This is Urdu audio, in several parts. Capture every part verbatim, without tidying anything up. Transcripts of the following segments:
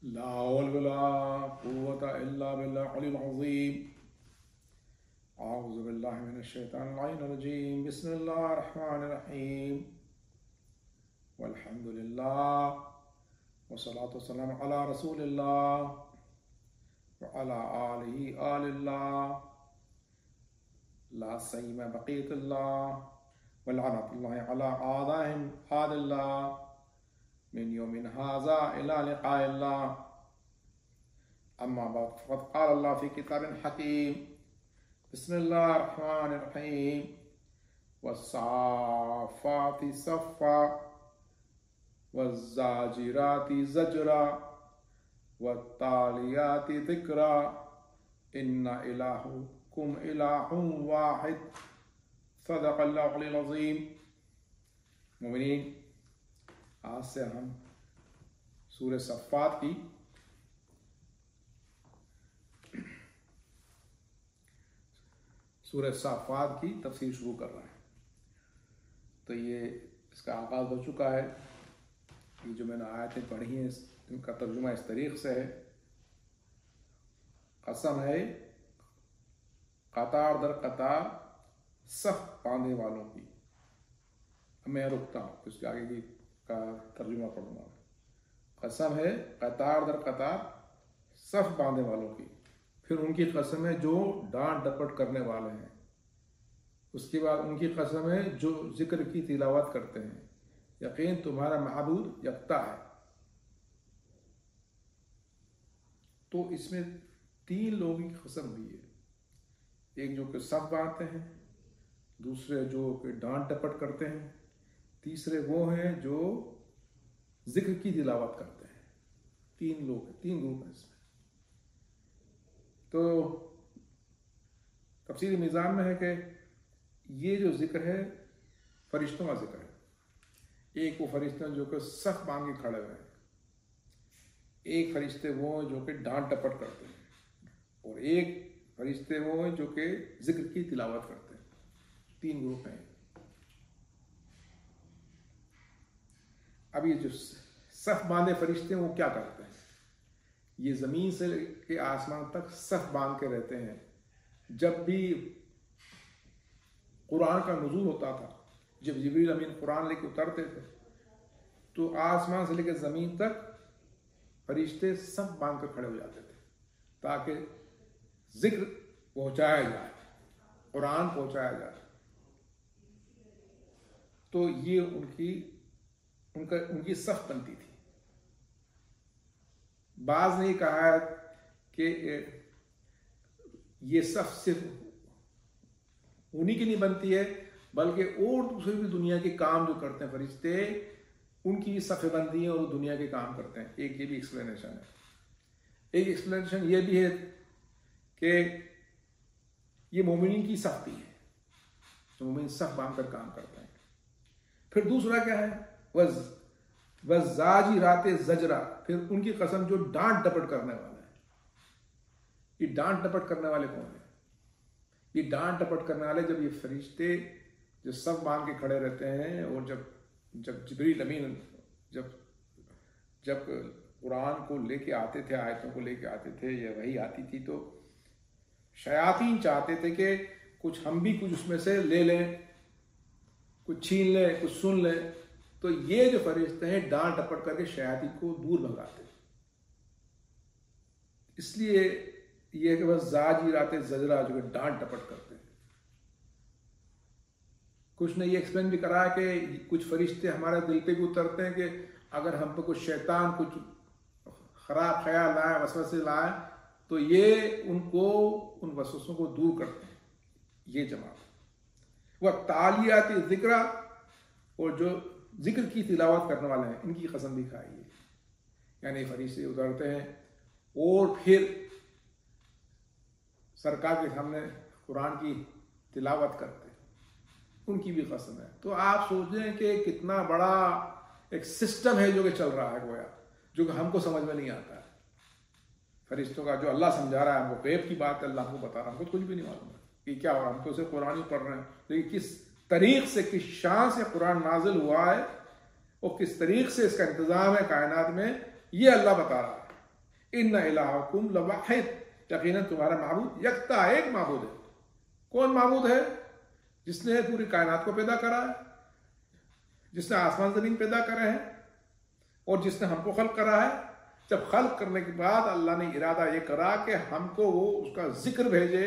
لا حول ولا قوة إلا بالله العلي العظيم. أعوذ بالله من الشيطان اللعين الرجيم. بسم الله الرحمن الرحيم. والحمد لله والصلاة والسلام على رسول الله وعلى آله آل الله لا سيما بقية الله ولعنة الله على أعدائهم آل الله من يوم هذا إلى لقاء الله. أما بعد فقد قال الله في كتاب حكيم. بسم الله الرحمن الرحيم. والصافات صفا والزاجرات زجرا والتاليات ذكرا إن إلهكم إله واحد. صدق اللہ العلی العظیم. مومنین، آج سے ہم سورہ صفات کی سورہ صفات کی تفسیر شروع کر رہے ہیں. تو یہ اس کا آغاز ہو چکا ہے. یہ جو میں نے آیتیں پڑھی ہیں ان کا ترجمہ اس طریق سے ہے: قسم ہے قطار در قطار صف باندھنے والوں کی. میں رکتا ہوں، اس کے آگے کی کا ترجمہ پڑھوں گا. قسم ہے قطار در قطار صف باندھنے والوں کی. پھر ان کی قسم ہے جو ڈانٹ ڈپٹ کرنے والے ہیں. اس کے بعد ان کی قسم ہے جو ذکر کی تلاوت کرتے ہیں. یقین تمہارا معبود یکتا ہے. تو اس میں تین لوگوں کی قسم بھی ہے. ایک جو کہ صف باندھتے ہیں، دوسرے جو کہ ڈانٹ ڈپٹ کرتے ہیں، تیسرے وہ ہیں جو ذکر کی تلاوت کرتے ہیں. تین لوگ ہیں، تین گروپ ہیں اس میں. تو تفسیری میزان میں ہے کہ یہ جو ذکر ہے فرشتوں کا ذکر ہے. ایک وہ فرشتے جو کہ صف باندھ کے کھڑے ہوئے ہیں، ایک فرشتے وہ ہیں جو کہ ڈانٹ ڈپٹ کرتے ہیں، اور ایک فرشتے وہ ہیں جو کہ ذکر کی تلاوت کرتے ہیں. تین گروپ ہیں. اب یہ جو صف باندھے فرشتے ہیں وہ کیا کرتے ہیں؟ یہ زمین سے لے کے آسمان تک صف باندھ کے رہتے ہیں. جب بھی قرآن کا نزول ہوتا تھا، جب جبریل امین قرآن لے کے اترتے تھے، تو آسمان سے لے کے زمین تک فرشتے صف باندھ کر کھڑے ہو جاتے تھے تاکہ ذکر پہنچایا جائے، قرآن پہنچایا جائے. تو یہ ان کی ان کا ان کی صف بنتی تھی. بعض نے کہا کہ یہ صف صرف انہی کی نہیں بنتی ہے، بلکہ اور دوسرے بھی دنیا کے کام جو کرتے ہیں فرشتے، ان کی صفیں بنتی ہیں اور وہ دنیا کے کام کرتے ہیں. ایک یہ بھی ایکسپلینیشن ہے. ایک ایکسپلینیشن یہ بھی ہے کہ یہ مومنین کی صف بھی ہے، تو مومن صف باندھ کر کام کرتے ہیں. پھر دوسرا کیا ہے؟ وز وزاجرات زجرا. پھر ان کی قسم جو ڈانٹ ڈپٹ کرنے والے ہیں. یہ ڈانٹ ڈپٹ کرنے والے کون ہیں؟ یہ ڈانٹ ڈپٹ کرنے والے جب یہ فرشتے جو صف باندھ کے کھڑے رہتے ہیں، اور جب جب جبریل امین جب جب قرآن کو لے کے آتے تھے، آیتوں کو لے کے آتے تھے یا وہی آتی تھی، تو شیاطین چاہتے تھے کہ کچھ ہم بھی کچھ اس میں سے لے لیں، کچھ چھین لیں، کچھ سن لیں. تو یہ جو فرشتے ہیں ڈانٹ ڈپٹ کر کے شیاطین کو دور بھگاتے ہیں. اس لیے یہ کہ بس زاجرات زجرا جو کہ ڈانٹ ڈپٹ کرتے ہیں. کچھ نے یہ ایکسپلین بھی کرا کہ کچھ فرشتے ہمارے دل پہ بھی اترتے ہیں کہ اگر ہم پہ کچھ شیطان کچھ خراب خیال لائے، وسوسے لائے، تو یہ ان کو ان وسوسوں کو دور کرتے ہیں. یہ جماعت وہ تالیات ذکر، اور جو ذکر کی تلاوت کرنے والے ہیں ان کی قسم بھی کھائی ہے. یعنی فرشتے اترتے ہیں اور پھر سرکار کے سامنے قرآن کی تلاوت کرتے ہیں، ان کی بھی قسم ہے. تو آپ سوچیں کہ کتنا بڑا ایک سسٹم ہے جو کہ چل رہا ہے، گویا جو کہ ہم کو سمجھ میں نہیں آتا ہے. فرشتوں کا جو اللہ سمجھا رہا ہے، ہم کو غیب کی بات ہے، اللہ کو بتا رہا ہے، ہم کو کچھ بھی نہیں معلوم ہے کہ کیا ہو رہا ہے. ہم تو اسے قرآن ہی پڑھ رہے ہیں، لیکن کس طریق سے، کس شان سے قرآن نازل ہوا ہے اور کس طریق سے اس کا انتظام ہے کائنات میں، یہ اللہ بتا رہا ہے. ان الہکم لواحد، یقیناً تمہارا معبود یکتا ایک معبود ہے۔ کون معبود ہے؟ جس نے پوری کائنات کو پیدا کرا ہے، جس نے آسمان زمین پیدا کرے ہیں، اور جس نے ہم کو خلق کرا ہے۔ جب خلق کرنے کے بعد اللہ نے ارادہ یہ کرا کہ ہم کو وہ اس کا ذکر بھیجے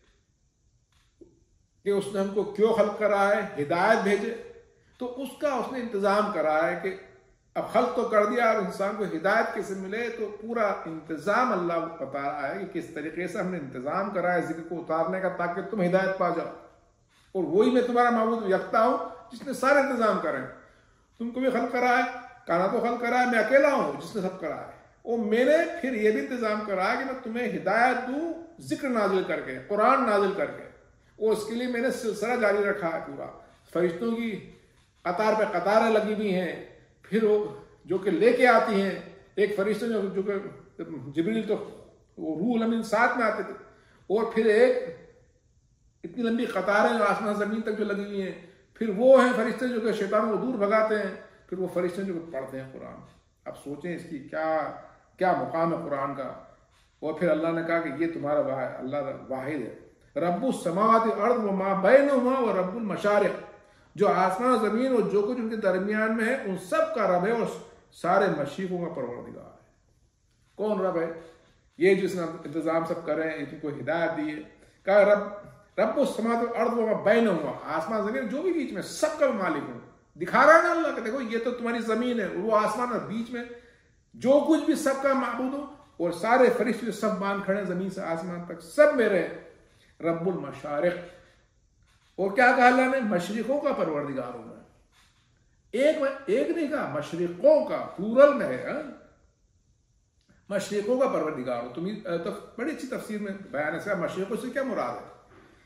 کہ اس نے ہم کو کیوں خلق کرا ہے، ہدایت بھیجے، تو اس کا اس نے انتظام کرا ہے کہ اب خلق تو کر دیا، اور انسان کو ہدایت کیسے ملے، تو پورا انتظام اللہ بتا رہا ہے کہ کس طریقے سے ہم نے انتظام کرا ہے ذکر کو اتارنے کا، تاکہ تم ہدایت پا جاؤ۔ اور وہی میں تمہارا معبود یکتا ہوں جس نے سارے انتظام کرے ہیں۔ تم کو بھی خلق کرا ہے، کائنات کو خلق کرا ہے، میں اکیلا ہوں جس نے سب کرا ہے، اور میں نے پھر یہ بھی انتظام کرا ہے کہ میں تمہیں ہدایت دوں ذکر نازل کر کے، قرآن نازل کر کے، اور اس کے لیے میں نے سلسلہ جاری رکھا ہے پورا۔ فرشتوں کی قطار پہ قطاریں لگی ہوئی ہیں، پھر وہ جو کہ لے کے آتی ہیں، ایک فرشتے جو جو کہ جبریل تو وہ روح الامین ساتھ میں آتے تھے، اور پھر ایک اتنی لمبی قطاریں جو آسمان زمین تک جو لگی ہوئی ہیں، پھر وہ ہیں فرشتے جو کہ شیطانوں کو دور بھگاتے ہیں، پھر وہ فرشتے جو پڑھتے ہیں قرآن۔ اب سوچیں اس کی کیا کیا مقام ہے قرآن کا۔ اور پھر اللہ نے کہا کہ یہ تمہارا واحد اللہ واحد ہے، رب السماوات والارض وما بینہما ورب المشارق، جو آسمان و زمین اور جو کچھ ان کے درمیان میں ہے ان سب کا رب ہے، اور سارے مشرقوں کا پروردگار ہے۔ کون رب ہے؟ یہ جس نے انتظام سب کرے ہیں، ان کو ہدایت دی ہے۔ کہا رب رب السماوات والارض وما بینہما، آسمان زمین جو بھی بیچ میں سب کا مالک ہوں۔ دکھا رہا ہے نا اللہ کہ دیکھو یہ تو تمہاری زمین ہے، وہ آسمان اور بیچ میں جو کچھ بھی سب کا معبود ہو، اور سارے فرشتے سب مان کھڑے ہیں زمین سے آسمان تک، سب میرے ہیں۔ رب المشارق، اور کیا کہا اللہ نے؟ مشرقوں کا پروردگار ہونا ہے۔ ایک ایک نہیں کہا، مشرقوں کا، پلورل میں ہے، مشرقوں کا پروردگار ہو۔ تم بڑی اچھی تفسیر میں بیان ہے، مشرقوں سے کیا مراد ہے؟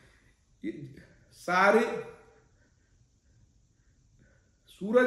سارے سورج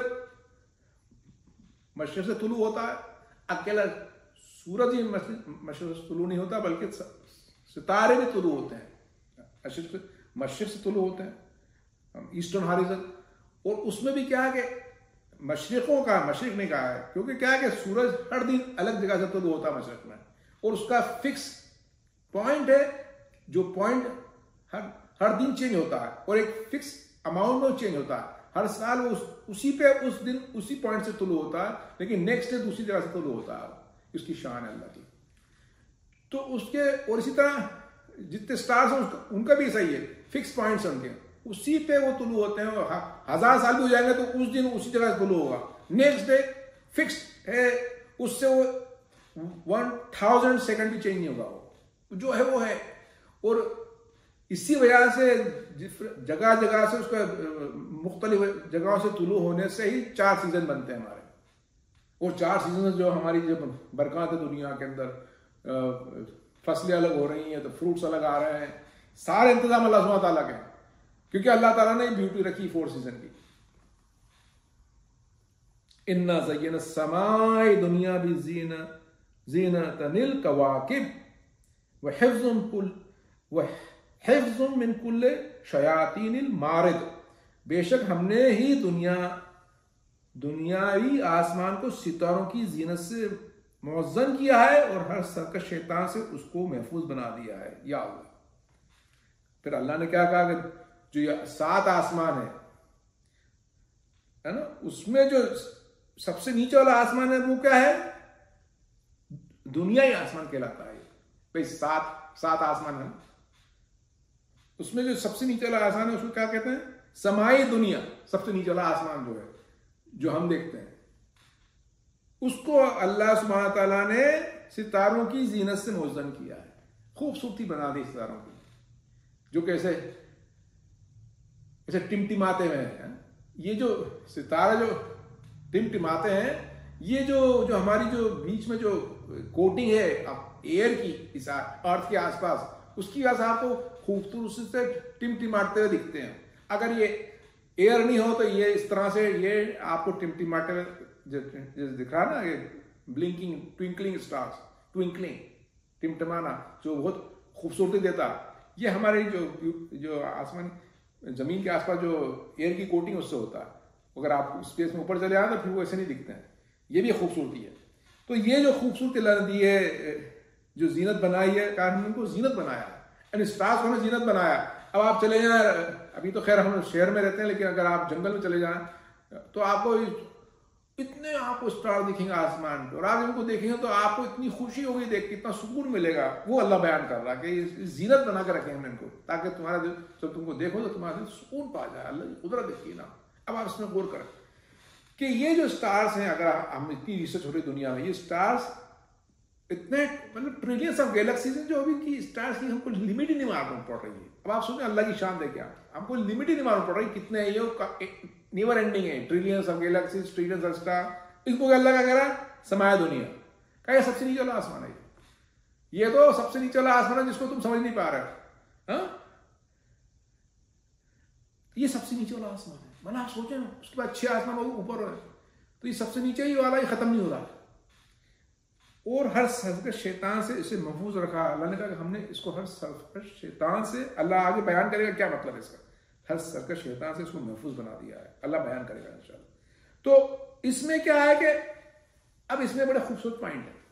مشرق سے طلوع ہوتا ہے، اکیلا سورج ہی مشرق سے طلوع نہیں ہوتا، بلکہ ستارے بھی طلوع ہوتے ہیں، مشرق سے طلوع ہوتے ہیں، ایسٹرن ہاریزن۔ اور اس میں بھی کیا ہے کہ مشرقوں کا، مشرق نہیں کہا ہے، کیونکہ کیا ہے کہ سورج ہر دن الگ جگہ سے طلوع ہوتا ہے مشرق میں، اور اس کا فکس پوائنٹ ہے، جو پوائنٹ ہر ہر دن چینج ہوتا ہے، اور ایک فکس اماؤنٹ میں چینج ہوتا ہے۔ ہر سال وہ اسی پہ اس دن اسی پوائنٹ سے طلوع ہوتا ہے، لیکن نیکسٹ ڈے دوسری جگہ سے طلوع ہوتا ہے۔ اس کی شان ہے اللہ کی۔ تو اس کے اور اسی طرح جتنے سٹارز ہیں ان کا بھی صحیح ہے، فکس پوائنٹس ہیں ان کے، اسی پہ وہ طلوع ہوتے ہیں۔ ہزار سال بھی ہو جائیں گے تو اس دن اسی جگہ سے طلوع ہوگا، نیکسٹ ڈے فکس ہے، اس سے وہ ون تھاؤزینڈ سیکنڈ بھی چینج نہیں ہوگا، وہ جو ہے وہ ہے۔ اور اسی وجہ سے جگہ جگہ سے اس کا مختلف جگہوں سے طلوع ہونے سے ہی چار سیزن بنتے ہیں ہمارے، اور چار سیزن جو ہماری جو برکات ہے دنیا کے اندر، فصلیں الگ ہو رہی ہیں تو فروٹس الگ آ رہے ہیں، سارے انتظام اللہ سبحانہ تعالیٰ کے ہیں، کیونکہ اللہ تعالیٰ نے بیوٹی رکھی فور سیزن کی۔ اِنَّا زَيَّنَا السَّمَاءَ دنیا بھی زِينَةً لِلْكَوَاكِبِ وَحِفْظٌ كُلِّ حفظ من کل شیاطین المارد، بے شک ہم نے ہی دنیا دنیاوی آسمان کو ستاروں کی زینت سے موزن کیا ہے، اور ہر سرکش شیطان سے اس کو محفوظ بنا دیا ہے۔ یا اللہ، پھر اللہ نے کیا کہا کہ جو یہ سات آسمان ہے نا، اس میں جو سب سے نیچے والا آسمان ہے وہ کیا ہے؟ دنیائی آسمان کہلاتا ہے۔ بھائی سات سات آسمان ہے، اس میں جو سب سے نیچے والا آسمان ہے اس کو کیا کہتے ہیں؟ سمائی دنیا۔ سب سے نیچے والا آسمان جو ہے جو ہم دیکھتے ہیں، اس کو اللہ سبحانہ تعالیٰ نے ستاروں کی زینت سے موزن کیا ہے، خوبصورتی بنا دی ستاروں کی، جو کیسے ایسے ٹمٹماتے ہوئے ہیں۔ یہ جو ستارے جو ٹمٹماتے ہیں، یہ جو جو ہماری جو بیچ میں جو کوٹنگ ہے ایئر کی اس ارتھ کے آس پاس، اس کی وجہ سے آپ کو خوبصورتی سے ٹمٹماتے ہوئے دکھتے ہیں۔ اگر یہ ایئر نہیں ہو تو یہ اس طرح سے یہ آپ کو ٹمٹماتے ہوئے دکھ رہا نا، یہ بلنکنگ ٹوئنکلنگ اسٹارز، ٹوئنکلنگ ٹمٹمانا جو بہت خوبصورتی دیتا، یہ ہماری جو جو آسمان زمین کے آس پاس جو ایئر کی کوٹنگ اس سے ہوتا ہے۔ اگر آپ اسپیس میں اوپر چلے آئے تو پھر وہ ایسے نہیں دکھتے ہیں، یہ بھی خوبصورتی ہے۔ تو یہ جو خوبصورتی اللہ نے دی ہے، جو زینت بنائی ہے، کہا ہم نے ان کو زینت بنایا، یعنی اسٹارز کو ہم نے زینت بنایا. اب آپ چلے جائیں، ابھی تو خیر ہم شہر میں رہتے ہیں، لیکن اگر آپ جنگل میں چلے جائیں تو آپ کو اتنے آپ کو اسٹار دکھیں گے آسمان پہ، اور آپ ان کو دیکھیں گے تو آپ کو اتنی خوشی ہوگی دیکھ کے، اتنا سکون ملے گا. وہ اللہ بیان کر رہا کہ زینت بنا کے رکھیں ہم نے ان کو، تاکہ تمہارا دل جب تم کو دیکھو تو تمہارا دل سکون پا جائے. اللہ کی قدرت دیکھیے نا. اب آپ اس میں غور کریں کہ یہ جو اسٹارز ہیں، اگر ہم اتنی ریسرچ ہو رہی دنیا میں، یہ اسٹارز اتنے مطلب ٹریلینس آف گیلیکسیز ہیں، جو ابھی کی اسٹارز کی ہم کو لمٹ ہی نہیں معلوم پڑ رہی ہے. اب آپ سنیں اللہ کی شان دیکھیں، ہم کو لمٹ ہی نہیں معلوم پڑ رہی کتنے ہیں، یہ نیور اینڈنگ ہے. Trillions of galaxies, trillions of star. اس کو اللہ کا کہہ رہا ہے سمایا دنیا کا، یہ سب سے نیچے والا آسمان ہے. یہ تو سب سے نیچے والا آسمان ہے جس کو تم سمجھ نہیں پا رہے. ہاں یہ سب سے نیچے والا آسمان ہے. میں نے آپ سوچے نا، اس کے بعد چھ آسمان اوپر ہے، تو یہ سب سے نیچے ہی والا، یہ ختم نہیں ہو رہا. اور ہر سرکش شیطان سے اسے محفوظ رکھا. اللہ نے کہا کہ ہم نے اس کو ہر سرکش شیطان سے، اللہ آگے بیان کرے گا کیا مطلب ہے اس کا، ہر سرکش شیطان سے اس کو محفوظ بنا دیا ہے. اللہ بیان کرے گا انشاءاللہ. تو اس میں کیا ہے کہ اب اس میں بڑے خوبصورت پوائنٹ ہے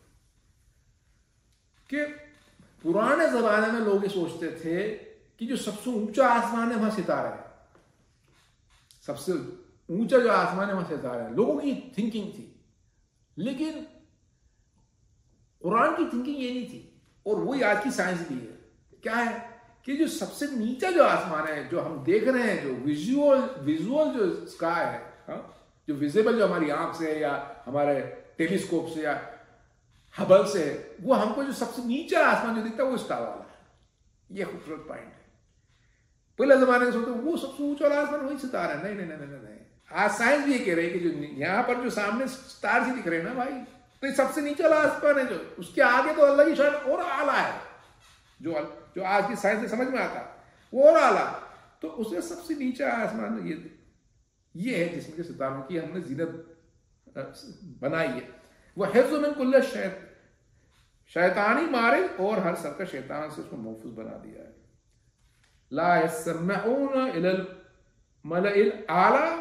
کہ پرانے زمانے میں لوگ یہ سوچتے تھے کہ جو سب سے اونچا آسمان ہے وہاں ستارے ہیں، سب سے اونچا جو آسمان ہے وہاں ستارے ہیں. لوگوں کی تھنکنگ تھی، لیکن قرآن کی تھنکنگ یہ نہیں تھی، اور وہی آج کی سائنس بھی ہے. کیا ہے کہ جو سب سے نیچا جو آسمان ہے، جو ہم دیکھ رہے ہیں، جو ویژول ویژول جو اسکائی ہے، ہاں جو ویزیبل، جو ہماری آنکھ سے یا ہمارے ٹیلیسکوپ سے یا ہبل سے، وہ ہم کو جو سب سے نیچا آسمان جو دکھتا ہے وہ اسٹار والا ہے. یہ خوبصورت پوائنٹ ہے. پہلے زمانے میں سوچتے وہ سب سے اونچا والا آسمان وہی ستارہ ہے. نہیں نہیں نہیں نہیں آج سائنس بھی یہ کہہ رہے ہے کہ جو یہاں پر جو سامنے اسٹار ہی دکھ رہے ہیں نا بھائی، تو یہ سب سے نیچے والا آسمان ہے. جو اس کے آگے تو اللہ کی شان اور اعلیٰ ہے، جو جو آج کی سائنس سے سمجھ میں آتا وہ اور اعلیٰ. تو اس میں سب سے نیچا آسمان یہ یہ ہے جس میں کہ ستاروں کی ہم نے زینت بنائی ہے. وہ حفظ من کل شیطانی مارد، اور ہر سر کا شیطان سے اس کو محفوظ بنا دیا ہے. لا يسمعون الى الملأ الاعلى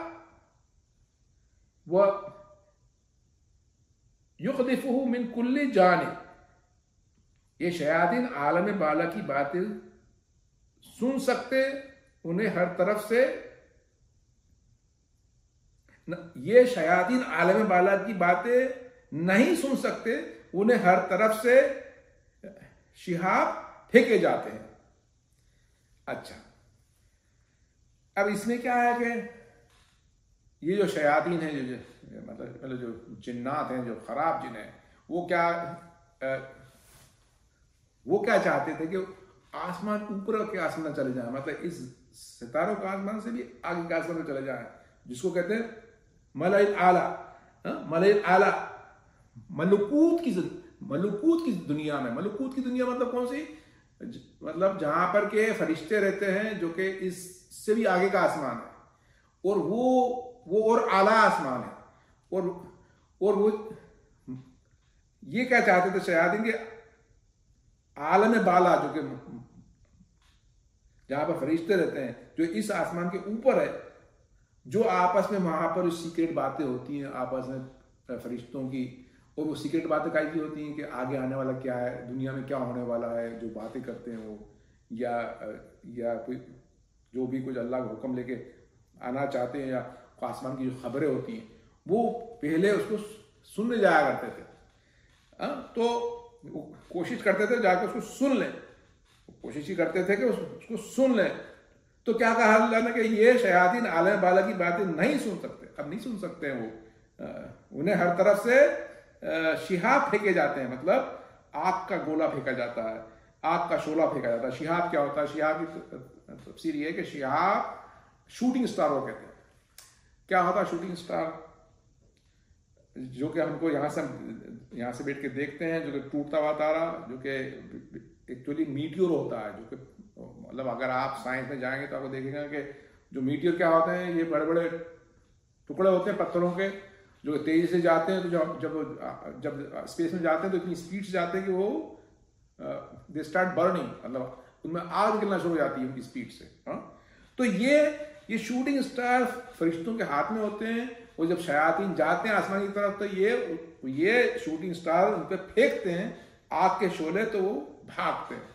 و یقذفہ من کل جانب. یہ شیاطین عالم بالا کی باتیں سن سکتے، انہیں ہر طرف سے یہ شیاطین عالم بالا کی باتیں نہیں سن سکتے، انہیں ہر طرف سے شہاب پھینکے جاتے ہیں. اچھا، اب اس میں کیا ہے کہ یہ جو شیاطین ہیں، جو مطلب جو جنات ہیں، جو خراب جن ہیں، وہ کیا وہ کیا چاہتے تھے کہ آسمان اوپر کے آسمان چلے جائیں، مطلب اس ستاروں کا آسمان سے بھی آگے کے آسمان میں چلے جائیں، جس کو کہتے ہیں ملأ اعلیٰ. ملأ اعلیٰ ملکوت کی ملکوت کی دنیا میں. ملکوت کی دنیا مطلب کون سی؟ مطلب جہاں پر کہ فرشتے رہتے ہیں، جو کہ اس سے بھی آگے کا آسمان ہے، اور وہ وہ اور اعلیٰ آسمان ہے. اور اور وہ یہ کیا چاہتے تھے شیاطین کے عالم بالا، جو کہ جہاں پر فرشتے رہتے ہیں، جو اس آسمان کے اوپر ہے، جو آپس میں وہاں پر سیکریٹ باتیں ہوتی ہیں آپس میں فرشتوں کی. اور وہ سیکریٹ باتیں کائی کی ہوتی ہیں کہ آگے آنے والا کیا ہے، دنیا میں کیا ہونے والا ہے، جو باتیں کرتے ہیں وہ، یا یا کوئی جو بھی کچھ اللہ کا حکم لے کے آنا چاہتے ہیں، یا آسمان کی جو خبریں ہوتی ہیں، وہ پہلے اس کو سننے جایا کرتے تھے. تو وہ کوشش کرتے تھے جا کے اس کو سن لیں، کوشش ہی کرتے تھے کہ اس کو سن لیں. تو کیا کہا اللہ نے کہ یہ شیاطین عالم بالا کی باتیں نہیں سن سکتے. اب نہیں سن سکتے ہیں، وہ انہیں ہر طرف سے شہاب پھینکے جاتے ہیں، مطلب آگ کا گولا پھینکا جاتا ہے، آگ کا شعلہ پھینکا جاتا ہے. شہاب کیا ہوتا ہے؟ شہاب کی تفسیر یہ ہے کہ شہاب شوٹنگ سٹار وہ کہتے ہیں. کیا ہوتا ہے شوٹنگ سٹار؟ جو کہ ہم کو یہاں سے یہاں سے بیٹھ کے دیکھتے ہیں، جو کہ ٹوٹتا ہوا تارا، جو کہ ایکچولی میٹیور ہوتا ہے، جو کہ مطلب اگر آپ سائنس میں جائیں گے تو آپ کو دیکھیں گے کہ جو میٹیور کیا ہوتے ہیں، یہ بڑے بڑے ٹکڑے ہوتے ہیں پتھروں کے، جو کہ تیزی سے جاتے ہیں. تو جب جب جب اسپیس میں جاتے ہیں تو اتنی اسپیڈ سے جاتے ہیں کہ وہ دے اسٹارٹ برننگ، مطلب ان میں آگ نکلنا شروع ہو جاتی ہے ان کی اسپیڈ سے. ہاں تو یہ یہ شوٹنگ اسٹار فرشتوں کے ہاتھ میں ہوتے ہیں، اور جب شیاطین جاتے ہیں آسمان کی طرف تو یہ یہ شوٹنگ سٹار ان پہ پھینکتے ہیں آگ کے شعلے تو وہ بھاگتے ہیں.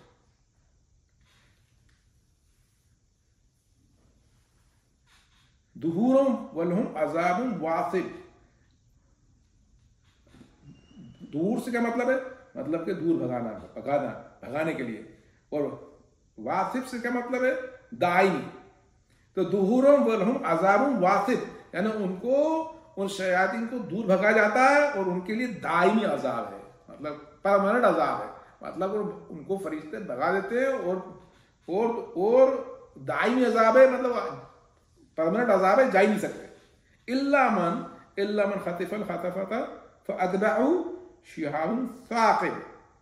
دہورم ولہم عذاب واثب. دور سے کیا مطلب ہے؟ مطلب کہ دور بھگانا بھگانا بھگانے کے لیے. اور واثب سے کیا مطلب ہے؟ دائمی. تو دہورم ولہم عذاب واثب یعنی ان کو ان شیاطین کو دور بھگا جاتا ہے اور ان کے لیے دائمی عذاب ہے, مطلب پرماننٹ عذاب ہے. مطلب ان کو فرشتے بھگا دیتے ہیں اور اور اور دائمی عذاب ہے, مطلب پرماننٹ عذاب ہے, جا ہی نہیں سکتے. الا من الا من خطف الخطفة فاتبعه شهاب ثاقب.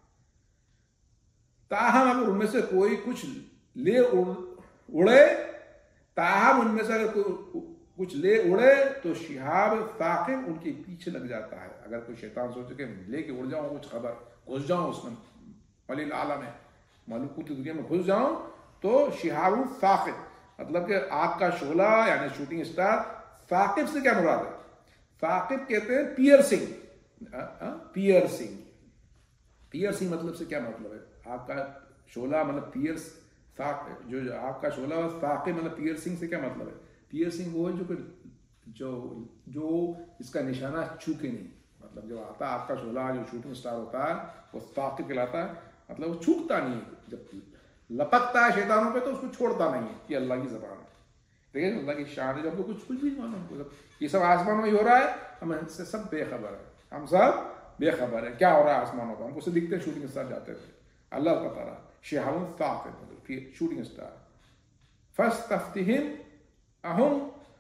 تاہم اگر ان میں سے کوئی کچھ لے اڑے تاہم ان میں سے اگر کچھ لے اڑے تو شہاب ثاقب ان کے پیچھے لگ جاتا ہے. اگر کوئی شیطان سوچے کہ لے کے اڑ جاؤں, کچھ خبر گھس جاؤں اس میں ولی العالم ہے ملکوتی دنیا میں گھس جاؤں, تو شہاب ثاقب مطلب کہ آگ کا شعلہ یعنی شوٹنگ سٹار. ثاقب سے کیا مراد ہے؟ ثاقب کہتے ہیں پیئرسنگ. پیئرسنگ پیئرسنگ مطلب سے کیا مطلب ہے؟ آگ کا شعلہ مطلب پیئرس جو آگ کا شعلہ اور ثاقب مطلب پیئرسنگ سے کیا مطلب ہے؟ پیئرسنگ وہ ہے جو جو جو اس کا نشانہ چھوکے نہیں. مطلب جب آتا آگ کا شعلہ جو شوٹنگ سٹار ہوتا ہے وہ ثاقب کہلاتا ہے, مطلب وہ چھوکتا نہیں ہے. جب لپکتا ہے شیطانوں پہ تو اس کو چھوڑتا نہیں ہے. یہ اللہ کی زبان ہے, لیکن اللہ کی شان ہے. جب کو کچھ کچھ بھی مانو, یہ سب آسمانوں میں ہو رہا ہے, ہم اس سے سب بے خبر ہے. ہم سب بے خبر ہے کیا ہو رہا ہے آسمانوں کا. ہم کو سے دکھتے شوٹنگ سٹار جاتے تھے. اللہ کو پتا رہا شہاب ثاقب شوٹنگ سٹار. فاستفتہم اہم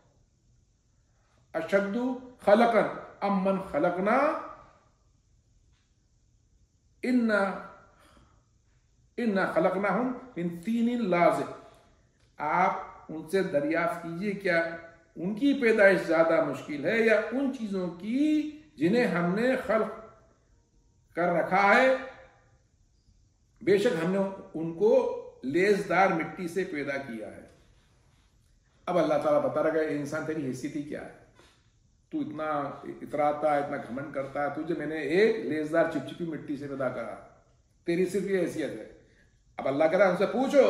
اشد خلقا ام من خلقنا ان انا خلقناہم من طین لازب. آپ ان سے دریافت کیجئے کیا ان کی پیدائش زیادہ مشکل ہے یا ان چیزوں کی جنہیں ہم نے خلق کر رکھا ہے. بے شک ہم نے ان کو لیزدار مٹی سے پیدا کیا ہے. اب اللہ تعالیٰ بتا رہا ہے انسان تیری حیثیت ہی کیا ہے, تو اتنا اتراتا ہے, اتنا گھمنڈ کرتا ہے. تجھے میں نے ایک لیزدار چپچپی مٹی سے پیدا کرا, تیری صرف یہ حیثیت ہے. اب اللہ کہہ رہا ہے ان سے پوچھو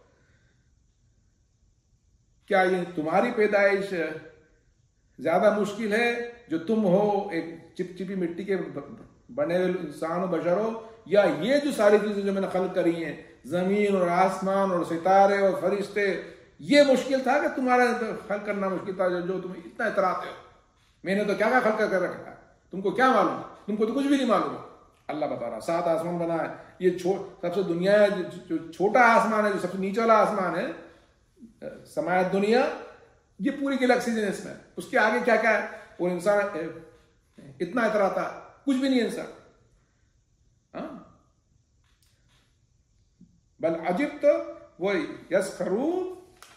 کیا یہ تمہاری پیدائش زیادہ مشکل ہے جو تم ہو ایک چپچپی مٹی کے بنے ہوئے انسان و بشر ہو, یا یہ جو ساری چیزیں جو میں نے خلق کری ہیں زمین اور آسمان اور ستارے اور فرشتے, یہ مشکل تھا کہ تمہارا خلق کرنا مشکل تھا جو تم اتنا اتراتے ہو. میں نے تو کیا کیا خلق کر رکھا ہے, تم کو کیا معلوم؟ تم کو تو کچھ بھی نہیں معلوم. اللہ بتا رہا سات آسمان بنا ہے. یہ سب سے دنیا جو چھوٹا آسمان ہے, جو سب سے نیچے والا آسمان ہے سماعت دنیا, یہ پوری گلیکسی ہے اس میں. اس کے آگے کیا کیا ہے, اور انسان اتنا اتراتا کچھ بھی نہیں ہے انسان. بل عجبت و یسخرون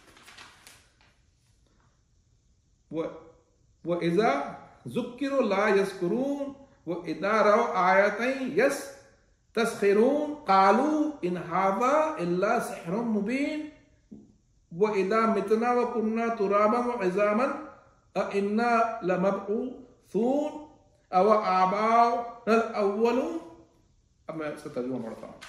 و اذا ذکروا لا یذکرون و اذا رأوا آیاتن یستسخرون قالوا ان ھذا الا سحر مبین و اذا متنا و كنا ترابا و عظاما انا لمبعوثون او آباؤنا الاولون. اب میں اس کا ترجمہ پڑھتا ہوں.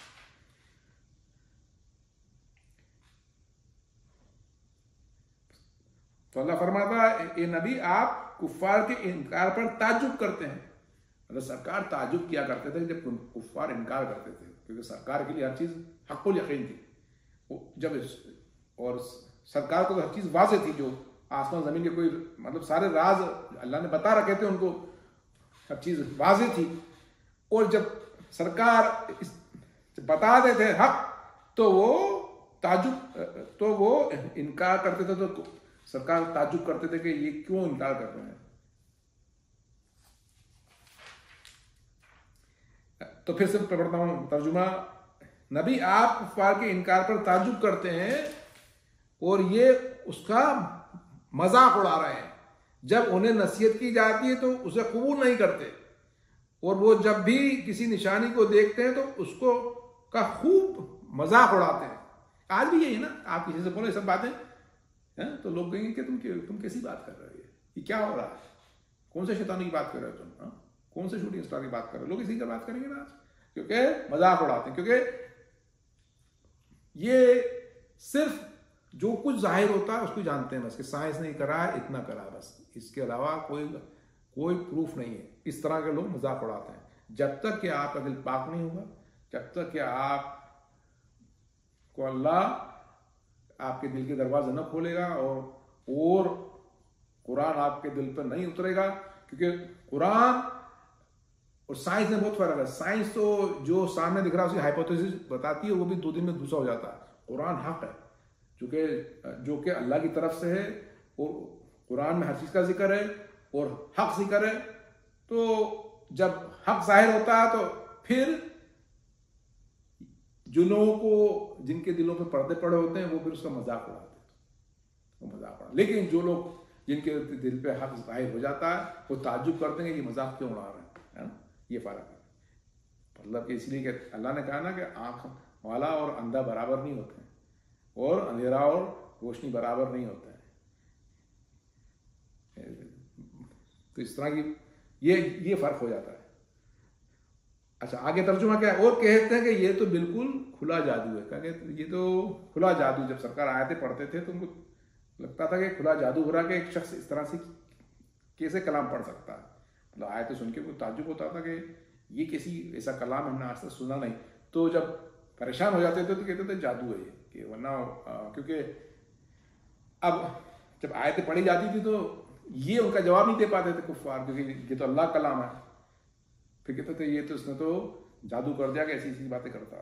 تو اللہ فرماتا ہے اے نبی آپ کفار کے انکار پر تعجب کرتے ہیں. اللہ سرکار تعجب کیا کرتے تھے جب کفار انکار کرتے تھے, کیونکہ سرکار کے لیے ہر چیز حق الیقین تھی. جب اور سرکار کو ہر چیز واضح تھی, جو آسمان زمین کے کوئی مطلب سارے راز اللہ نے بتا رکھے تھے ان کو, ہر چیز واضح تھی. اور جب سرکار بتاتے تھے حق تو وہ تعجب تو وہ انکار کرتے تھے, تو سرکار تعجب کرتے تھے کہ یہ کیوں انکار کر رہے ہیں. تو پھر سے پڑھتا ہوں ترجمہ. نبی آپ کفار کے انکار پر تعجب کرتے ہیں اور یہ اس کا مذاق اڑا رہے ہیں. جب انہیں نصیحت کی جاتی ہے تو اسے قبول نہیں کرتے, اور وہ جب بھی کسی نشانی کو دیکھتے ہیں تو اس کو کا خوب مذاق اڑاتے ہیں. آج بھی یہی نا, آپ کسی سے بولے سب باتیں تو لوگ کہیں گے کہ تم تم کیسی بات کر رہے ہو, یہ کیا ہو رہا ہے, کون سے شیطانی کی بات کر رہے ہو تم؟ ہاں کون سے شوٹنگ اسٹار کی بات کر رہے ہو؟ لوگ اسی کی بات کریں گے نا آج، کیونکہ مذاق اڑاتے ہیں، کیونکہ یہ صرف جو کچھ ظاہر ہوتا ہے اس کو جانتے ہیں بس، کہ سائنس نے کرا ہے اتنا کرا بس، اس کے علاوہ کوئی کوئی پروف نہیں ہے۔ اس طرح کے لوگ مذاق اڑاتے ہیں۔ جب تک کہ آپ کا دل پاک نہیں ہوگا، جب تک کہ آپ کو اللہ آپ کے دل کے دروازے نہ کھولے گا اور اور قرآن آپ کے دل پر نہیں اترے گا، کیونکہ قرآن اور سائنس میں بہت فرق ہے۔ سائنس تو جو سامنے دکھ رہا ہے اس کی ہائپوتھیسس بتاتی ہے، وہ بھی دو دن میں دوسرا ہو جاتا ہے۔ قرآن حق ہے چونکہ جو کہ اللہ کی طرف سے ہے، اور قرآن میں ہر چیز کا ذکر ہے اور حق ذکر ہے، تو جب حق ظاہر ہوتا ہے تو پھر جو لوگوں کو جن کے دلوں پہ پردے پڑے ہوتے ہیں وہ پھر اس کا مذاق اڑاتے ہیں، وہ مذاق اڑا۔ لیکن جو لوگ جن کے دل پہ حق ظاہر ہو جاتا ہے وہ تعجب کرتے ہیں کہ یہ مذاق کیوں اڑا رہے ہیں، یہ فرق ہے۔ مطلب کہ اس لیے کہ اللہ نے کہا نا کہ آنکھ والا اور اندھا برابر نہیں ہوتے ہیں، اور اندھیرا اور روشنی برابر نہیں ہوتا ہے۔ تو اس طرح کی یہ یہ فرق ہو جاتا ہے۔ اچھا آگے ترجمہ کیا ہے؟ اور کہتے ہیں کہ یہ تو بالکل کھلا جادو ہے۔ کہ یہ تو کھلا جادو، جب سرکار آیتیں پڑھتے تھے تو ان کو لگتا تھا کہ کھلا جادو ہو رہا کہ ایک شخص اس طرح سے کیسے کلام پڑھ سکتا ہے۔ مطلب آیتیں سن کے کوئی تعجب ہوتا تھا کہ یہ کسی ایسا کلام ہم نے آج تک سنا نہیں۔ تو جب پریشان ہو جاتے تھے تو کہتے تھے جادو ہے یہ، کہ ورنہ کیونکہ اب جب آیتیں پڑھی جاتی تھی تو یہ ان کا جواب نہیں دے پاتے تھے کفار، کیونکہ یہ تو اللہ کا کلام ہے۔ پھر کہتے تھے یہ تو اس نے تو جادو کر دیا کہ ایسی ایسی باتیں کرتا۔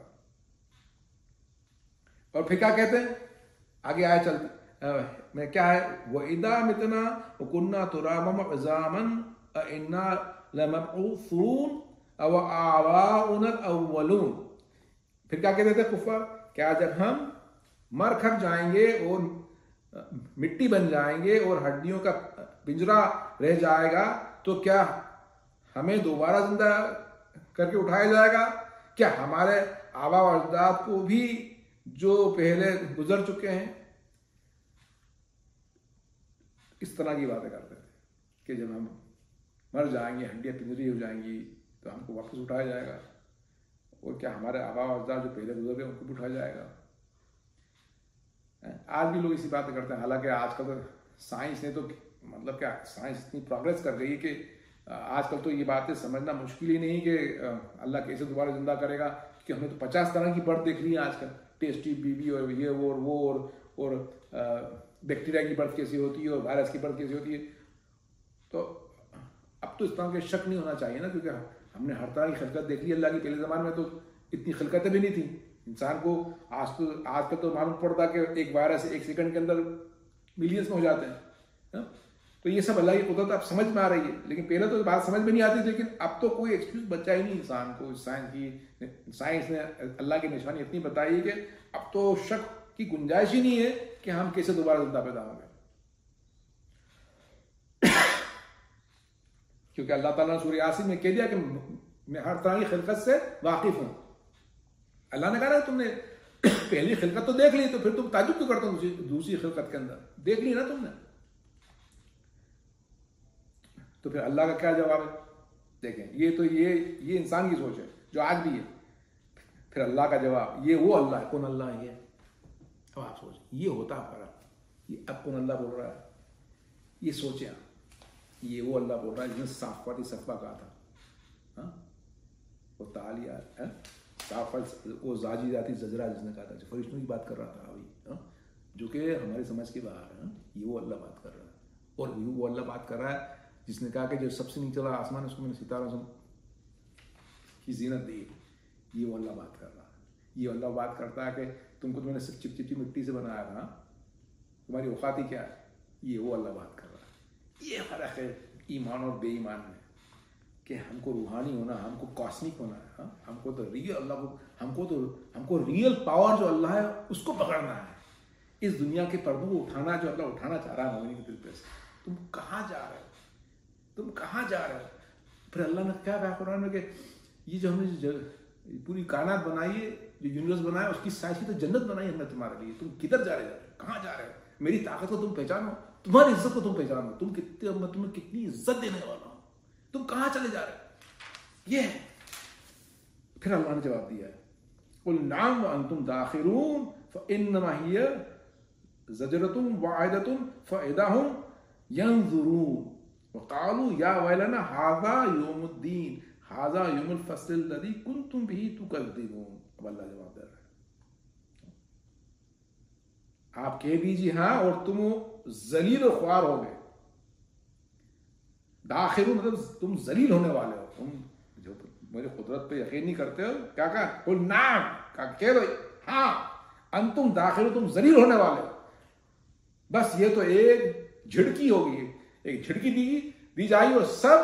اور پھر کیا کہتے ہیں آگے آئے چلتے میں کیا ہے، وَإِذَا مِتْنَا وَكُنَّا تُرَابًا وَعِظَامًا أَإِنَّا لَمَبْعُوثُونَ أَوْ آبَاؤُنَا الْأَوَّلُونَ۔ پھر کیا کہتے تھے کفار، کیا جب ہم مر کھپ جائیں گے اور مٹی بن جائیں گے اور ہڈیوں کا پنجرا رہ جائے گا تو کیا ہمیں دوبارہ زندہ کر کے اٹھایا جائے گا؟ کیا ہمارے آبا و اجداد کو بھی جو پہلے گزر چکے ہیں؟ اس طرح کی باتیں کرتے تھے کہ جب ہم مر جائیں گے، ہڈیاں پنجری ہو جائیں گی تو ہم کو واپس اٹھایا جائے گا، اور کیا ہمارے آبا و اجداد جو پہلے گزر گئے ان کو بھی اٹھایا جائے گا؟ آج بھی لوگ اسی باتیں کرتے ہیں، حالانکہ آج کل تو سائنس نے تو مطلب کیا سائنس اتنی پروگریس کر گئی ہے کہ آج کل تو یہ باتیں سمجھنا مشکل ہی نہیں کہ اللہ کیسے دوبارہ زندہ کرے گا، کہ ہم نے تو پچاس طرح کی برتھ دیکھ لی ہے آج کل، ٹیسٹی بی بی اور یہ وہ اور وہ اور اور بیکٹیریا کی برتھ کیسی ہوتی ہے اور وائرس کی برتھ کیسی ہوتی ہے۔ تو اب تو اس طرح کے شک نہیں ہونا چاہیے نا، کیونکہ ہم نے ہر طرح کی خلقت دیکھ لی اللہ کی۔ پہلے زمانے میں تو اتنی خلقتیں بھی نہیں تھیں انسان کو، آج تو آج کل تو معلوم پڑتا کہ ایک وائرس ایک سیکنڈ کے اندر ملینس میں ہو جاتے ہیں۔ تو یہ سب اللہ کی قدرت اب سمجھ میں آ رہی ہے، لیکن پہلے تو بات سمجھ میں نہیں آتی تھی، لیکن اب تو کوئی ایکسکیوز بچا ہی نہیں انسان کو۔ سائنس کی سائنس نے اللہ کی نشانی اتنی بتائی ہے کہ اب تو شک کی گنجائش ہی نہیں ہے کہ ہم کیسے دوبارہ زندہ پیدا ہوں گے، کیونکہ اللہ تعالیٰ نے سورہ یاسین میں کہہ دیا کہ میں ہر طرح کی خلقت سے واقف ہوں۔ اللہ نے کہا نا تم نے پہلی خلقت تو دیکھ لی، تو پھر تم تعجب کیوں کرتے ہو دوسری خلقت کے اندر؟ دیکھ لی نا تم نے، تو پھر اللہ کا کیا جواب ہے؟ دیکھیں یہ تو یہ یہ انسان کی سوچ ہے جو آج بھی ہے۔ پھر اللہ کا جواب، یہ وہ اللہ ہے، کون اللہ ہے یہ؟ اب آپ سوچیں، یہ ہوتا ہے فرق، یہ اب کون اللہ بول رہا ہے؟ یہ سوچیں آپ، یہ وہ اللہ بول رہا ہے جس نے صافاتی صفا کہا تھا، ہاں وہ تعالیٰ صافت وہ زاجی ذاتی زجرہ جس نے کہا تھا، جو فرشتوں کی بات کر رہا تھا ابھی، جو کہ ہماری سمجھ کے باہر ہے۔ یہ وہ اللہ بات کر رہا ہے، اور یہ وہ اللہ بات کر رہا ہے جس نے کہا کہ جو سب سے نیچے والا آسمان ہے اس کو میں نے ستاروں کی زینت دی۔ یہ وہ اللہ بات کر رہا ہے۔ یہ اللہ بات کرتا ہے کہ تم کو تو میں نے صرف چپ چپی مٹی سے بنایا تھا، تمہاری اوقاتی کیا ہے؟ یہ وہ اللہ بات کر رہا ہے۔ یہ فرق ہے ایمان اور بے ایمان میں، کہ ہم کو روحانی ہونا، ہم کو کاسمک ہونا ہے، ہم کو تو ریئل اللہ کو ہم کو تو ہم کو ریئل پاور جو اللہ ہے اس کو پکڑنا ہے، اس دنیا کے پردوں کو اٹھانا جو اللہ اٹھانا چاہ رہا ہے مومن کے دل پہ سے۔ تم کہاں جا رہے ہو؟ تم کہاں جا رہے ہو؟ پھر اللہ نے کیا کہا قرآن میں کہ یہ جو ہم نے پوری کائنات بنائی ہے، جو یونیورس بنایا، اس کی سائز کی تو جنت بنائی ہم نے تمہارے لیے، تم کدھر جا رہے ہو؟ کہاں جا رہے ہو؟ میری طاقت کو تم پہچانو، تمہاری عزت کو تم پہچانو، تم کتنے میں تمہیں کتنی عزت دینے والا ہوں، تم کہاں چلے جا رہے ہو؟ یہ ہے۔ پھر اللہ نے جواب دیا ہے قل نعم وانتم داخرون فانما هي زجرة واحدة فاذا هم ينظرون وقالوا يا ويلنا هذا يوم الدين هذا يوم الفصل الذي كنتم به تكذبون۔ اب اللہ جواب دے رہا ہے، آپ کہہ دیجیے ہاں اور تم ذلیل و خوار ہو گئے۔ داخرون مطلب تم ذلیل ہونے والے ہو، تم جو میری قدرت پہ یقین نہیں کرتے ہو۔ کیا کہا؟ قل نعم، کہہ دو ہاں، انتم داخل، تم ذلیل ہونے والے ہو۔ بس یہ تو ایک جھڑکی ہوگی، ایک جھڑکی دی دی جائے اور سب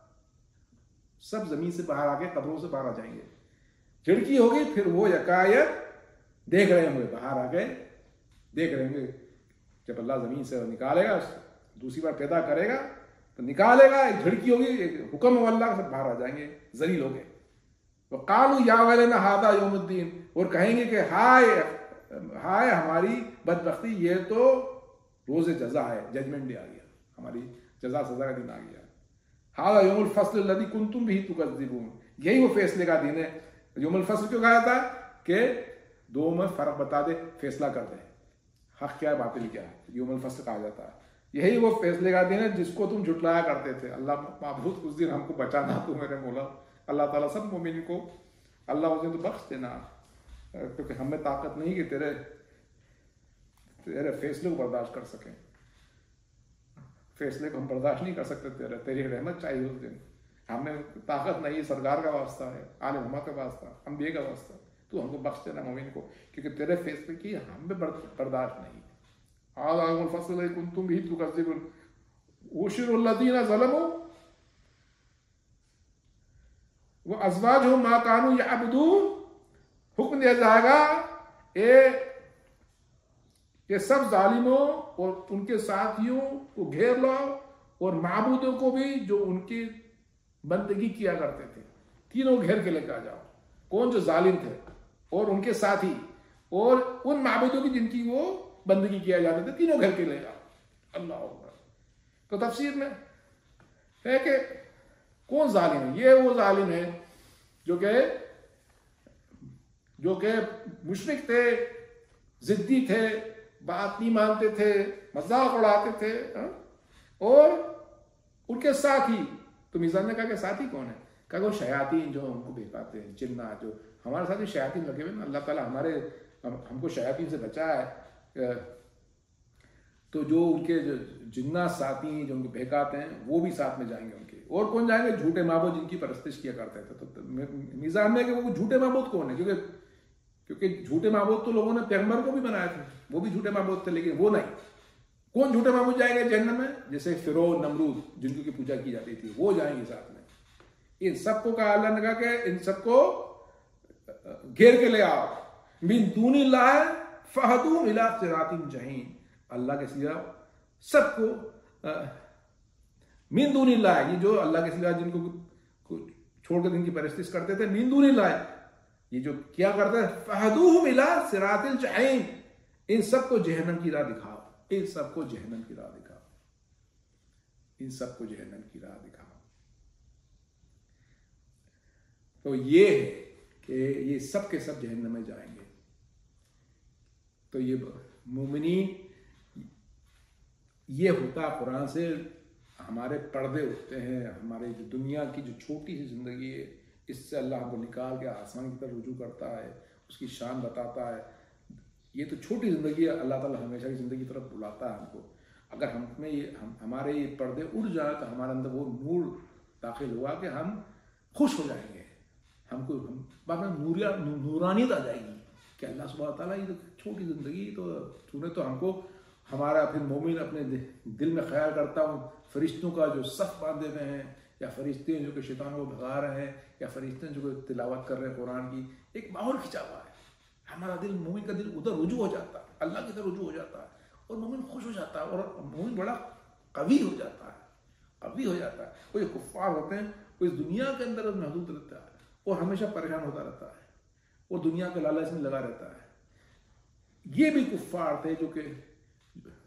سب زمین سے باہر آ کے قبروں سے باہر آ جائیں گے۔ جھڑکی ہوگی، پھر وہ یکایک دیکھ رہے ہوں گے، باہر آ گئے دیکھ رہے ہوں گے۔ جب اللہ زمین سے نکالے گا، دوسری بار پیدا کرے گا تو نکالے گا، ایک جھڑکی ہوگی، ایک حکم ہو اللہ سے، باہر آ جائیں گے ذلیل ہو گئے۔ وقالوا یا ویلنا ھذا یوم الدین، اور کہیں گے کہ ہائے ہائے ہماری بدبختی، یہ تو روز جزا ہے، ججمنٹ ڈے آ گیا، ہماری جزا سزا کا دن آ گیا۔ ھذا یوم الفصل الذی کنتم بہ تکذبون، یہی وہ فیصلے کا دن ہے۔ یوم الفصل کیوں کہا تھا؟ کہ دو میں فرق بتا دے، فیصلہ کر دے، حق کیا ہے باطل کیا ہے، یوم الفصل کہا جاتا ہے۔ یہی وہ فیصلے کا دن ہے جس کو تم جھٹلایا کرتے تھے۔ اللہ معبود اس دن ہم کو بچانا تو میرے مولا۔ اللہ تعالیٰ سب مومن کو اللہ اس دن تو بخش دینا، کیونکہ ہم میں طاقت نہیں کہ تیرے تیرے فیصلے کو برداشت کر سکیں، فیصلے کو ہم برداشت نہیں کر سکتے، تیرے تیری رحمت چاہیے اس دن، ہم میں طاقت نہیں۔ سرکار کا واسطہ ہے، عالم محمد کا واسطہ، انبیاء کا واسطہ، تو ہم کو بخش دینا مومن کو، کیونکہ تیرے فیصلے کی ہم میں برداشت نہیں۔ ھذا یوم الفصل الذی کنتم بہ تکذبون وحشر الذین ظلموا وازواجہم ما کانوا یعبدون، حکم دیا جائے گا اے کہ سب ظالموں اور ان کے ساتھیوں کو گھیر لو، اور معبودوں کو بھی جو ان کی بندگی کیا کرتے تھے، تینوں گھیر کے لے کے آ جاؤ۔ کون؟ جو ظالم تھے اور ان کے ساتھی اور ان معبودوں کی جن کی وہ بندگی کیا جاتے تھے، تینوں گھر کے لے جاؤ۔ اللہ اکبر۔ تو تفسیر میں ہے کہ کون ظالم ہے؟ یہ وہ ظالم ہے جو کہ جو کہ مشرک تھے، ضدی تھے، بات نہیں مانتے تھے، مذاق اڑاتے تھے، اور ان کے ساتھی۔ تو میزان نے کہا کہ ساتھی کون ہے؟ کہا کہ وہ شیاطین جو ہم کو بہکاتے ہیں، جنات جو ہمارے ساتھ شیاطین لگے ہوئے نا، اللہ تعالیٰ ہمارے ہم کو شیاطین سے بچا ہے۔ تو جو ان کے جنات ساتھی ہیں جو ان کو بہکاتے ہیں، وہ بھی ساتھ میں جائیں گے ان کے۔ اور کون جائیں گے؟ جھوٹے معبود جن کی پرستش کیا کرتے تھے۔ تو میزان میں کہ وہ جھوٹے معبود کون ہے؟ کیونکہ کیونکہ جھوٹے معبود تو لوگوں نے پیغمبر کو بھی بنایا تھے، وہ بھی جھوٹے معبود تھے، لیکن وہ نہیں۔ کون جھوٹے معبود جائیں گے جہنم میں؟ جیسے فرعون، نمرود، جن کی پوجا کی جاتی تھی، وہ جائیں گے ساتھ میں۔ ان سب کو کہا اللہ نے کہا کہ ان سب کو گھیر کے لے آؤ۔ من دون اللہ فہدوہم الی صراط جحیم، اللہ کے سوا سب کو من دون اللہ، یہ جو اللہ کے سوا جن کو چھوڑ کر جن کی پرستش کرتے تھے، من دون اللہ، یہ جو کیا کرتے ہیں، فہدوہم الی صراط الجحیم، ان سب کو جہنم کی راہ دکھاؤ، ان سب کو جہنم کی راہ دکھاؤ، ان سب کو جہنم کی راہ دکھاؤ۔ تو یہ ہے کہ یہ سب کے سب جہنم میں جائیں گے۔ تو یہ مومنین، یہ ہوتا قرآن سے ہمارے پردے ہوتے ہیں، ہمارے جو دنیا کی جو چھوٹی سی زندگی ہے، اس سے اللہ ہم کو نکال کے آسمان کی طرف رجوع کرتا ہے، اس کی شان بتاتا ہے۔ یہ تو چھوٹی زندگی ہے، اللہ تعالیٰ ہمیشہ کی زندگی کی طرف بلاتا ہے ہم کو۔ اگر ہم میں یہ ہم ہمارے یہ پردے اڑ جائیں تو ہمارے اندر وہ نور داخل ہوا کہ ہم خوش ہو جائیں گے، ہم کو ہم بعد میں نوریا نورانیت آ جائے گی کہ اللہ سبحانہ تعالیٰ یہ تو چھوٹی زندگی تو تو نے تو ہم کو ہمارا پھر مومن اپنے دل میں خیال کرتا ہوں فرشتوں کا جو صف باندھے ہوئے ہیں، یا فرشتے جو کہ شیطانوں کو بھگا رہے ہیں، یا فرشتے جو کہ تلاوت کر رہے ہیں قرآن کی، ایک ماحول کھنچا ہوا ہے۔ ہمارا دل، مومن کا دل ادھر رجوع ہو جاتا ہے، اللہ کی طرف رجوع ہو جاتا ہے، اور مومن خوش ہو جاتا ہے، اور مومن بڑا قوی ہو جاتا ہے، قوی ہو جاتا ہے۔ وہ جو کفار ہوتے ہیں وہ اس دنیا کے اندر محدود رہتا ہے اور ہمیشہ پریشان ہوتا رہتا ہے اور دنیا کے لالچ میں لگا رہتا ہے۔ یہ بھی کفار تھے جو کہ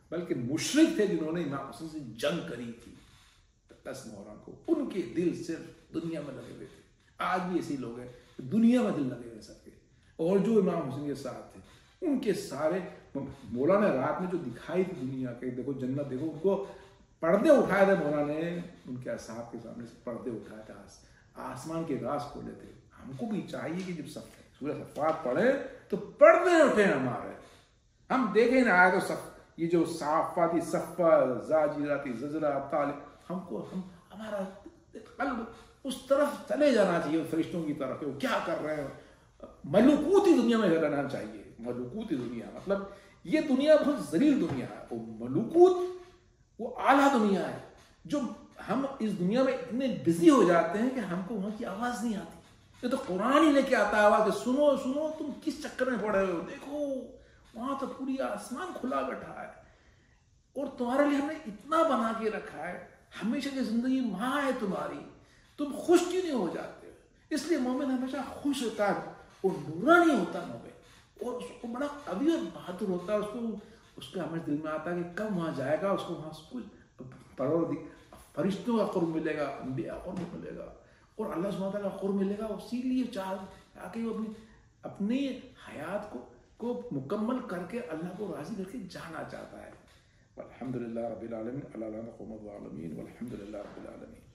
بلکہ مشرک تھے جنہوں نے امام حسن سے جنگ کری تھی دس محرم کو. ان کے دل صرف دنیا میں لگے ہوئے تھے. آج بھی ایسے لوگ ہیں دنیا میں دل لگے ہوئے سب کے. اور جو امام حسن کے ساتھ تھے ان کے سارے مولانا رات میں جو دکھائی تھی دنیا کے دیکھو جنت دیکھو ان کو پردے اٹھائے تھے مولانا نے ان کے اصحاب کے سامنے سے پردے اٹھائے تھے آسمان کے راز کھولے تھے. ہم کو بھی چاہیے کہ جب سورہ صفات پڑھے تو پردے اٹھے ہمارے ہم دیکھیں نہ آئے تو سب یہ جو صافاتی صفا زاجراتی زجرا طالب ہم کو ہم ہمارا قلب اس طرف چلے جانا چاہیے فرشتوں کی طرف وہ کیا کر رہے ہیں. ملکوتی دنیا میں رہنا چاہیے. ملکوتی دنیا مطلب یہ دنیا بہت ذلیل دنیا ہے. وہ ملکوت وہ اعلیٰ دنیا ہے جو ہم اس دنیا میں اتنے بزی ہو جاتے ہیں کہ ہم کو وہاں کی آواز نہیں آتی. یہ تو قرآن ہی لے کے آتا ہے آواز کہ سنو سنو تم کس چکر میں پڑے ہو. دیکھو وہاں تو پوری آسمان کھلا بیٹھا ہے اور تمہارے لیے ہم نے اتنا بنا کے رکھا ہے. ہمیشہ کی زندگی وہاں ہے تمہاری. تم خوش کیوں نہیں ہو جاتے؟ اس لیے مومن ہمیشہ خوش ہوتا ہے اور نورانی ہوتا ہے مومن اور اس کو بڑا قوی اور بہادر ہوتا ہے. اس کو اس کے ہمیں دل میں آتا ہے کہ کب وہاں جائے گا اس کو وہاں کچھ پرور فرشتوں کا قرب ملے گا انبیاء کا قرب ملے گا اور اللہ سبحانہ وتعالیٰ کا قرب ملے گا. اسی لیے چاہ تاکہ وہ اپنی اپنی حیات کو کو مکمل کر کے اللہ کو راضی کر کے جانا چاہتا ہے. الحمد للہ رب العالمین اللہ قوم العالمین والحمد للہ رب العالمین.